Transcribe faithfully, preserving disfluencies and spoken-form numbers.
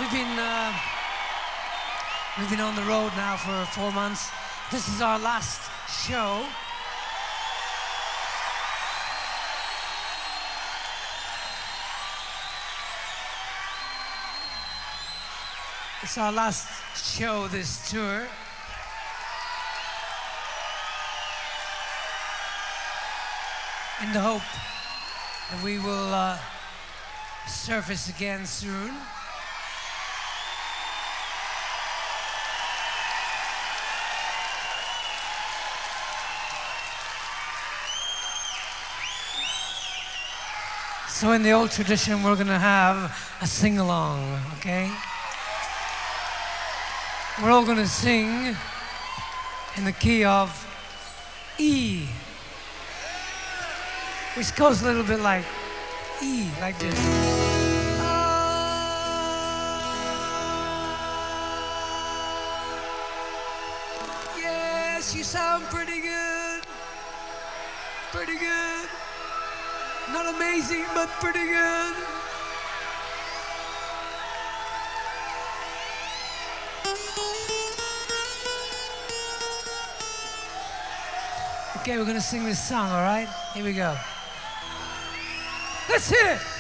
we've been uh, we've been on the road now for four months. This is our last show. It's our last show this tour. In the hope that we will uh, surface again soon. So in the old tradition, we're gonna have a sing-along, okay? We're all gonna sing in the key of E, which goes a little bit like E, like this. Yes, you sound pretty good. Pretty good. Not amazing, but pretty good. Okay, we're gonna sing this song, all right? Here we go. Let's hit it!